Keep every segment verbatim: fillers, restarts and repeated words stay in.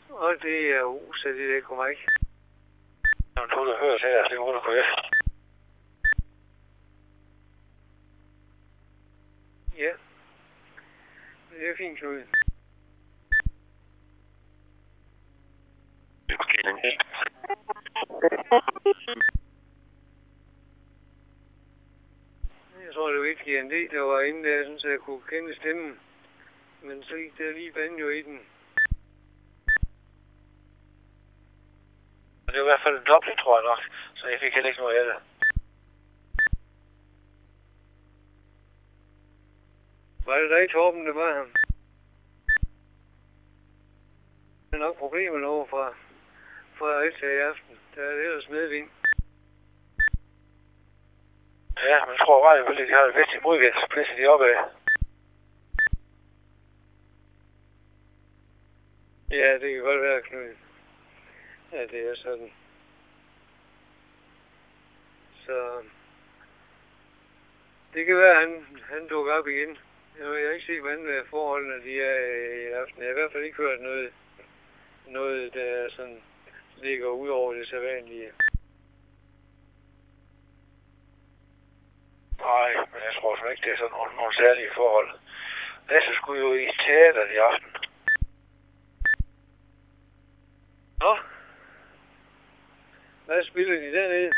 Og det er U, så det er korrekt. Når du hører til, at det er under K F. Ja. Det er fint, Knud. Jeg tror, det var ikke G N D, der var inde der, sådan, så jeg kunne kende stemmen. Men så gik der lige banjo i den. Det var i hvert fald en dobbelt, tror jeg nok, så jeg fik heller ikke noget af det. Var det dig, Torben, det var ham? Der er nok problemer over fra, fra efter i aften. Der er ellers medvind. Ja, men jeg tror bare, at jeg har det bedste i modvind, så plæser de opad. Ja, det kan godt være, Knud. Ja, det er sådan. Så det kan være, at han, han dukker op igen. Jeg har ikke set, hvordan forholdene de er i aften. Jeg har i hvert fald ikke hørt noget, noget der sådan ligger ud over det sædvanlige. Nej, men jeg tror ikke, det er sådan nogle, nogle særlige forhold. Lasse skulle jo i teater i aften. Nå? Hvad spiller de dernede?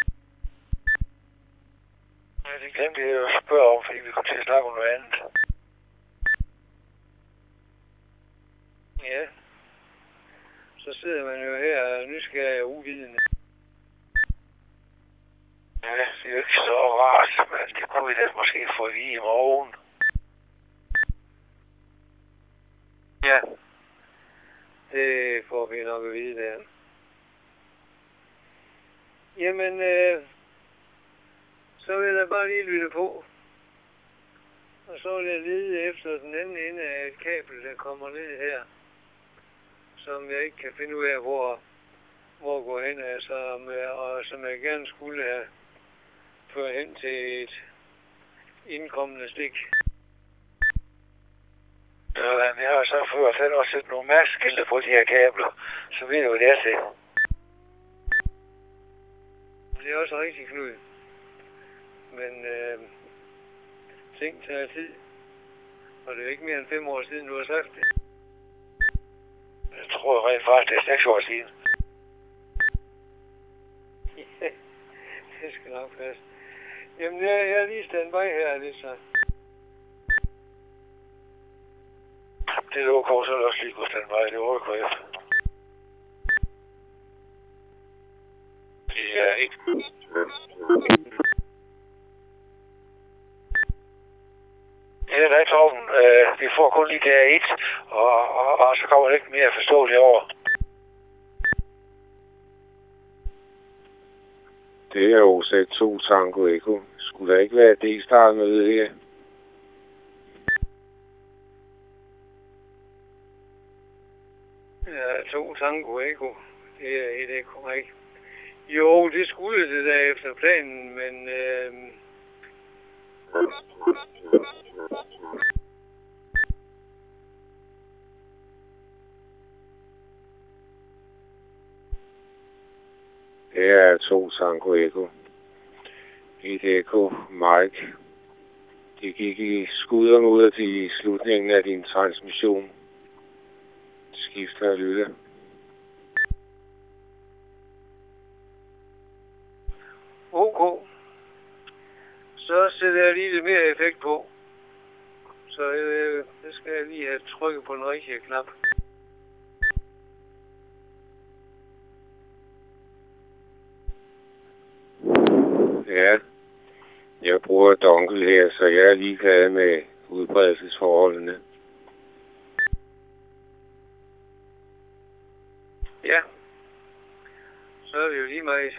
Ja, det glemte jeg jo at spørge om, fordi vi kom til at snakke om noget andet. Ja. Så sidder man jo her og nysgerrig og uvidende. Ja, det er jo ikke så rart, men det kunne vi da måske få at vide i morgen. Ja. Det får vi nok at vide der. Jamen, øh, så vil jeg bare lige lytte på. Og så vil jeg lede efter den anden ende af et kabel, der kommer ned her. Som jeg ikke kan finde ud af, hvor, hvor går hen af, som, og som jeg gerne skulle have ført hen til et indkommende stik. Ja, jeg har så før selv også set nogle mærkeskilte på de her kabler, så ved du, hvad det er til. Det er også rigtig, Knud. Men øh, ting tager tid. Og det er ikke mere end fem år siden, du har sagt det. Jeg tror rent faktisk, det er seks år siden. Ja, det skal nok passe. Jamen, jeg, jeg er lige standby her lidt så. Det er ok, så er det også lige gå standby. Det er ok, K F. Det er ikke... Det er dig, Torben. Øh, vi får kun lige der et, og, og, og så kommer det ikke mere forståeligt over. Det er jo sæt to Tango Echo. Skulle der ikke være det i starten med det her? Ja, to Tango Echo. Det er helt ikke korrekt. Jo, det skulle det der efter planen, men... Øh... Det er to Tango Echo. Et Echo Mike. Det gik i skudderne ud til slutningen af din transmission. Skifter lytter. Ok. Så sætter jeg lige lidt mere effekt på. Så øh, det skal jeg lige have trykket på den rigtige knap. Ja. Jeg bruger dongle her, så jeg er ligeglad med udbredelsesforholdene. Ja. Så er det jo lige meget.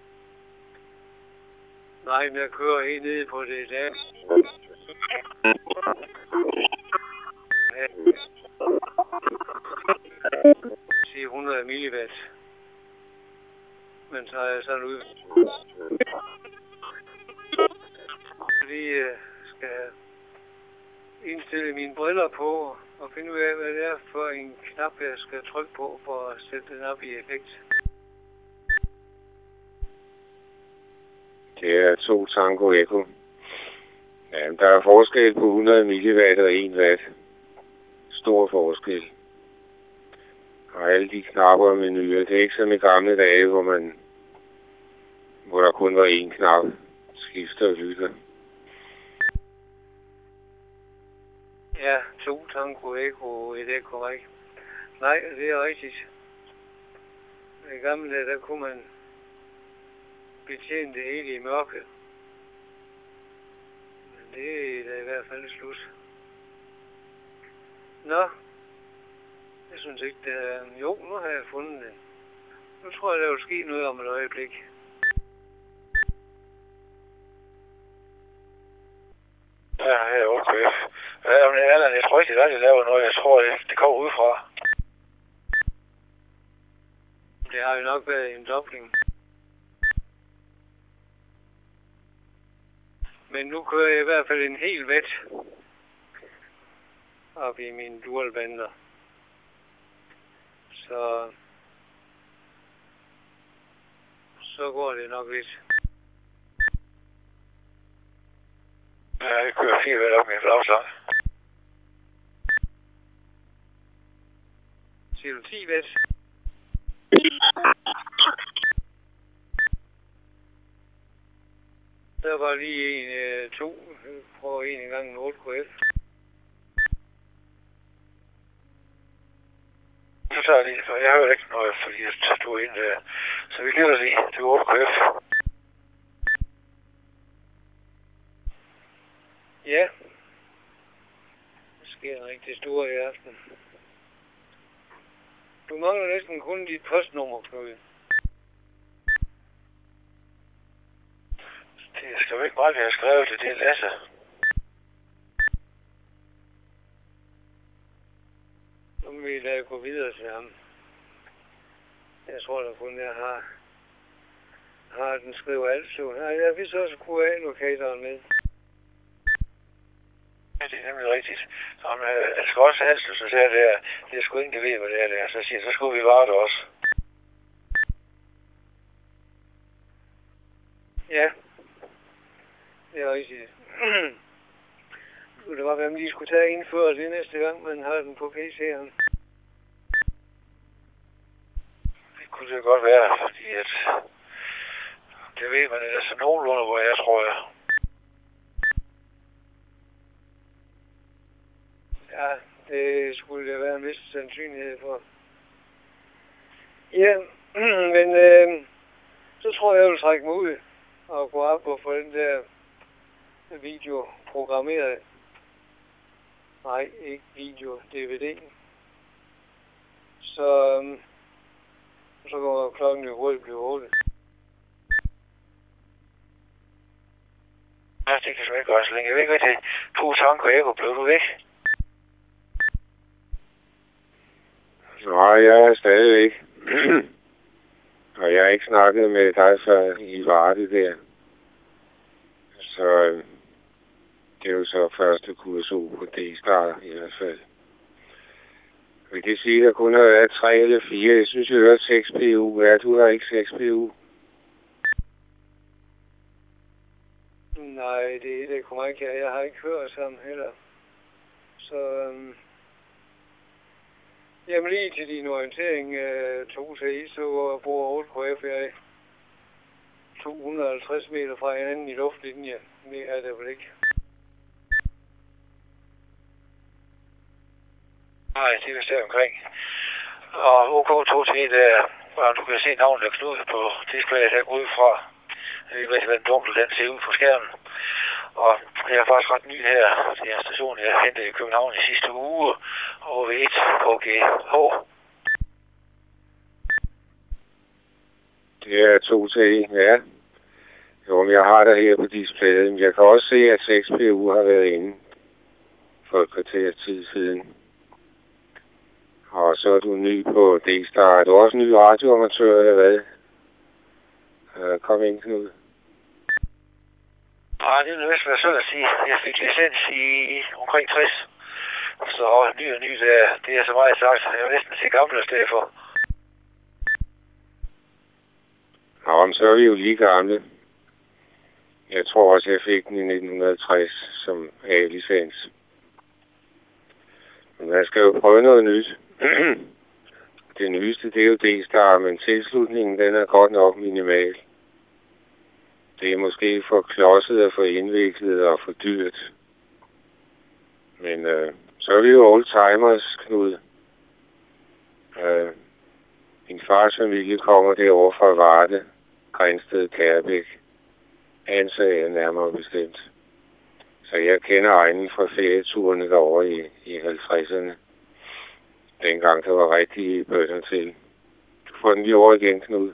Nej, men jeg kører helt nede på det der. Ja. Sige hundrede milliwatt. Men så er jeg sådan ud. Fordi jeg skal indstille mine briller på, og finde ud af, hvad det er for en knap, jeg skal trykke på for at sætte den op i effekt. Det er to Tango Echo. Ja, der er forskel på hundrede milliwatt og en watt. Stor forskel. Og alle de knapper og menuer, det er ikke som i gamle dage, hvor man, hvor der kun var én knap, skifter og lytter. Ja, to Tango Echo, det er korrekt. Nej, det er rigtigt. I gamle dage, der kunne man betjene det hele i mørke. Men det er da i hvert fald slut. Nå, jeg synes ikke, det er... Jo, nu har jeg fundet det. Nu tror jeg, der vil ske noget om et øjeblik. Ja, her er otte K F. Ja, men Allan, jeg tror ikke, det er, de laver noget. Jeg tror, det, det kommer udefra. Det har jo nok været en dobling. Men nu kører jeg i hvert fald en hel watt op i mine dualbander. Så... Så går det nok lidt. Ja, jeg kører fire watt op med en flagstang. Siger du ti watt? Der var lige en, øh, to. Prøver en gang en otte K F. Så tager jeg lige, for jeg hører ikke noget, fordi jeg tog ind der. Så vi lytter lige til otte K F. Ja. Det sker rigtig store i aften. Du mangler næsten kun dit postnummer, Knud. Det skal jo ikke meget, vi har skrevet det. Det er Lasse. Nu vil jeg da gå videre til ham. Jeg tror da kun, jeg har, har den skriver altid. Nej, jeg vil så også Q A-lokatoren med. Ja, det er nemlig rigtigt. Om, øh, jeg skal også helst, så siger det, det er sgu ingen, der ved, hvad det er der. Så siger så skulle vi vare det også. Ja. Det er rigtigt. Det var, hvem lige skulle tage og indføre det næste gang, man har den på P C'en. Det kunne det godt være, fordi at... Det ved man altså nogenlunde, hvor jeg tror, jeg... Ja, det skulle det være en vis sandsynlighed for. Ja, men øh, så tror jeg, jeg vil trække mig ud og gå op og få den der video programmeret. Nej, ikke video, D V D. Så, øh, så går klokken jo hurtigt blive otte. Ja, det kan så ikke gøre så længe. Jeg ved ikke, hvad det to Tango Echo blev du væk. Nej, jeg er stadigvæk. Og jeg har ikke snakket med dig, så I var det der. Så øh, det er jo så første kurso på D-Star i hvert fald. Vil det sige, at der kun har været tre eller fire? Jeg synes, jeg har hørt seks P U. Ja, du har ikke seks P U. Nej, det, det kommer ikke. Jeg har ikke hørt sammen heller. Så... Øh, Jamen lige til din orientering, øh, to C I, så bor otte K F jeg to hundrede og halvtreds meter fra hinanden i luftlinje. Det er det vel ikke? Nej, det er vist der omkring. Og O K to T, der, og du kan se navnet af Knud på displayet her ud fra. Jeg ved ikke, hvad den dunkel den ser ud på skærmen. Og jeg er faktisk ret ny her. Det er en station, jeg hentede i København i sidste uge. Over ved et H G H. Det er to T, ja. Jo, men jeg har det her på displayet. Jeg kan også se, at seks P U har været inde for et kvarters tid siden. Og så er du ny på D-Star. Er du også ny radioamatør, eller hvad? Uh, kom ind, Knud. Nej, det vil vist være sådan at sige. Jeg fik licens i, i omkring tres. Så ny og ny, det er, det er så meget sagt. Jeg vil næsten sige gamle sted for. Nå, men så er vi jo lige gamle. Jeg tror også, jeg fik den i nitten tres som A-licens. Men man skal jo prøve noget nyt. Det nyeste, det er jo D-Star, men tilslutningen, den er godt nok minimal. Det er måske for klodset og for indviklet og for dyrt. Men øh, så er vi jo oldtimers, Knud. Øh, min fars familie kommer derovre fra Varde, Grænsted, Kærbæk. Ansager nærmere bestemt. Så jeg kender egnen fra ferieturene derovre i, i halvtredserne. Dengang der var rigtige bøtter til. Du får den lige over igen, Knud.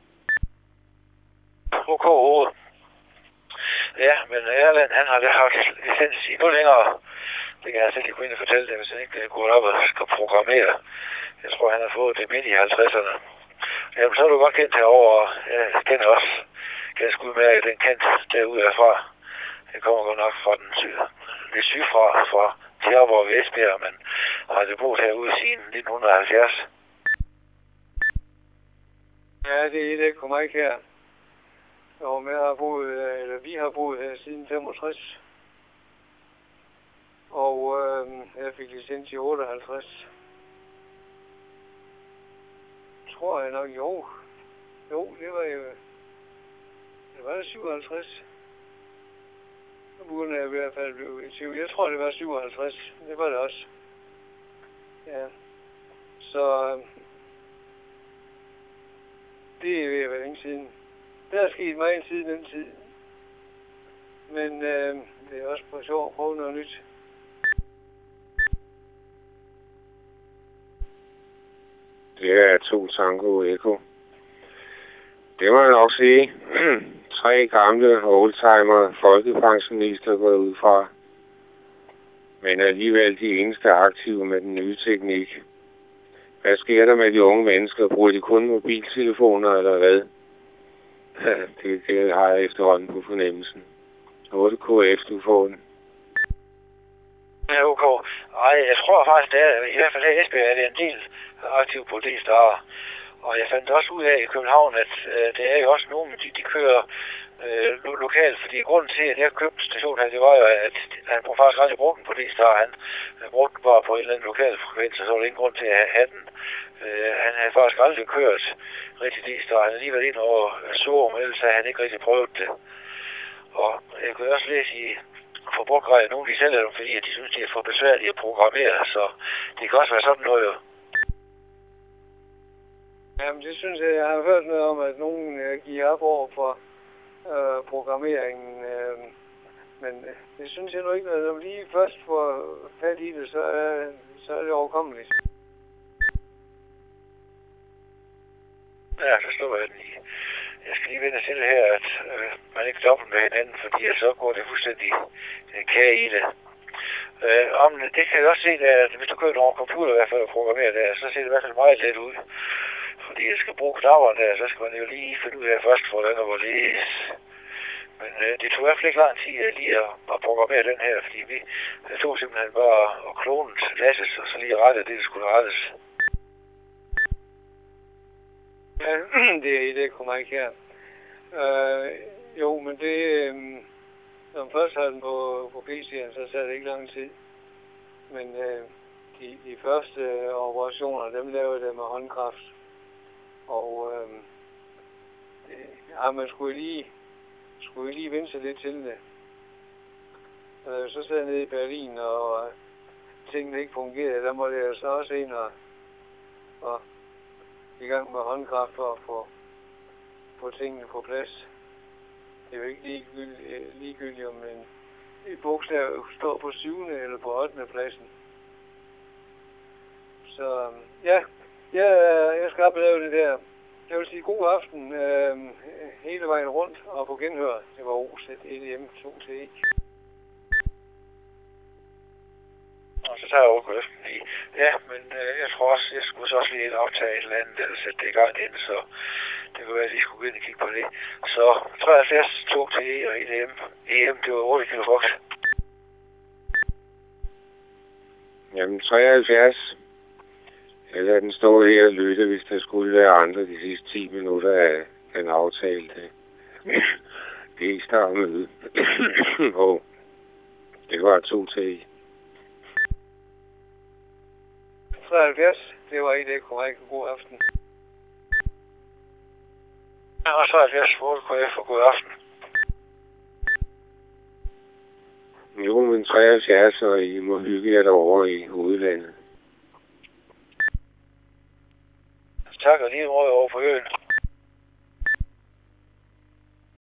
Ok, hovedet. Ja, men Erland, han har haft licens i nu længere. Det kan jeg selv ikke gå ind og fortælle det, hvis han ikke går op og skal programmere. Jeg tror, han har fået det midt i halvtredserne. Jamen, så er du godt kendt herovre, og jeg kender også ganske udmærket den kant derude herfra. Det kommer godt nok fra den syd, lidt sydfra, fra Tjerborg ved Esbjerg, men har det boet herude siden nitten halvfjerds. Ja, det er det, kommer ikke her. Og jeg har boet, eller vi har boet her siden femogtres. Og øh, jeg fik licens i otteoghalvtreds. Tror jeg nok, jo. Jo, det var jo... Det var syvoghalvtreds. Nu burde jeg i hvert fald blive i tvivl. Jeg tror, det var syvoghalvtreds. Det var det også. Ja. Så... Øh, det er ved at være længe siden. Der er sket meget siden den tid. Men øh, det er også på sjov at prøve noget nyt. Det er to Tango Echo. Det må jeg nok sige. Tre gamle oldtimer folkepensionister går ud fra. Men alligevel de eneste aktive med den nye teknik. Hvad sker der med de unge mennesker? Bruger de kun mobiltelefoner eller hvad? det, det har jeg efterhånden på fornemmelsen. otte K F, du får den. Ja, ok. Ej, jeg tror faktisk, det er, i hvert fald her i Esbjerg, er det en del aktiv på D-Star. Og jeg fandt også ud af i København, at øh, det er jo også nogen, de, de kører øh, lo- lokalt. Fordi grunden til, at jeg købte stationen her, det var jo, at han faktisk aldrig brugte den på D-Star. Han øh, brugte den bare på en eller anden lokal frekvens, og så var det ingen grund til at have den. Øh, han havde faktisk aldrig kørt rigtig D-Star. Han havde lige været ind over Zoom, ellers havde han ikke rigtig prøvet det. Og jeg kunne også læse i forbrugergrejer, nogen de sælger dem, fordi at de synes, de er for besværlige at programmere. Så det kan også være sådan noget jo. Jamen, det synes jeg, jeg har hørt noget om, at nogen øh, giver op over for øh, programmeringen. Øh, men øh, det synes jeg nu ikke, når de lige først får fat i det, så, øh, så er det overkommeligt. Ja, forstår jeg den i. Jeg skal lige vende til det her, at øh, man ikke dobbelt med hinanden, fordi så går det fuldstændig øh, kage i det. Øh, om det kan jeg også se, at hvis du kører over computer i hvert fald og programmerer der, så ser det i hvert fald meget let ud. Fordi jeg skal bruge knapperne der, så skal man jo lige finde ud af først, hvordan og hvorledes. Men øh, det tog i hvert fald ikke lang tid lige at, at programmere den her, fordi vi tog simpelthen bare at klone Lasses, og så lige rette det, der skulle rettes. Ja, det er det, kommer ikke her. Øh, jo, men det... Øh, når man først har den på, på P C'en, så tager det ikke lang tid. Men øh, de, de første øh, operationer, dem laver det med håndkraft. Og øh, det, ja, man skulle lige, skulle lige vende sig lidt til det. Øh, så sad jeg nede i Berlin, og øh, tingene ikke fungerede. Der måtte jeg så også ind og, og i gang med håndkraft for at få, få tingene på plads. Det er jo ikke ligegyldigt, ligegyldigt om en, et bogstav står på syvende eller på ottende pladsen. Så ja, jeg, jeg skal op og lave det der. Jeg vil sige god aften øh, hele vejen rundt og på genhør. Det var O Z E M to T E. Og så tager jeg overkørslen i. Ja, men øh, jeg tror også, jeg skulle så også lige optage et eller andet, eller sætte det i gang ind, så det kunne være, at jeg lige skulle gå ind og kigge på det. Så treoghalvfjerds, to T E og E D M. E M, det var otte kilo voks. Jamen, treoghalvfjerds. Jeg lader den stå her og lytte, hvis der skulle være andre de sidste ti minutter af den aftalte G-Star-møde. Og det var to tag. treoghalvfjerds, det var ikke det korrekt. God aften. Ja, og treoghalvfjerds, otte K F og god aften. Jo, men treoghalvfjerds, og I må hygge jer derovre i udlandet. Tak, og lige over på øen.